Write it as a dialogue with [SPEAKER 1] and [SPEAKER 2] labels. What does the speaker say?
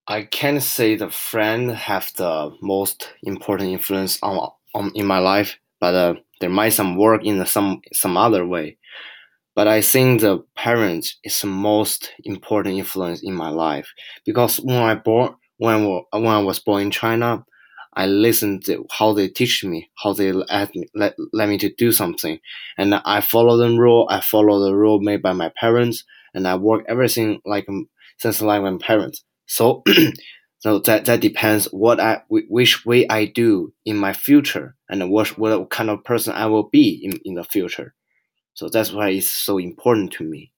[SPEAKER 1] I can't say the friend have the most important influence on in my life, but there might some work in some other way. But I think the parents is the most important influence in my life because when I was born in China, I listened to how they teach me, how they let me to do something, and I follow the rule. I follow the rule made by my parents, and I work everything since like my parents. So so that depends which way I do in my future and what kind of person I will be in the future. So that's why it's so important to me.